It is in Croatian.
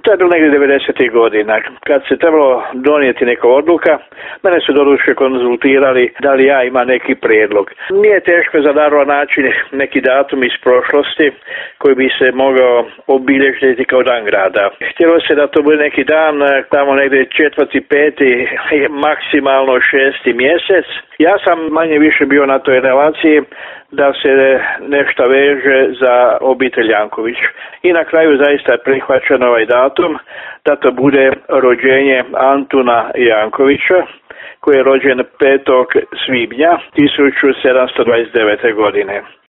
To je bilo negdje 90. godina. Kad se trebalo donijeti neka odluka, mene su doduše konzultirali da li ja imam neki prijedlog. Nije teško za Darova naći neki datum iz prošlosti koji bi se mogao obilježiti kao dan grada. Htjelo se da to bude neki dan tamo negdje 4., 5., maksimalno 6. mjesec. Ja sam manje više bio na toj relaciji da se nešto veže za obitelj Janković. I na kraju zaista je prihvaćen ovaj datum da to bude rođenje Antuna Jankovića, koji je rođen 5. svibnja 1729. godine.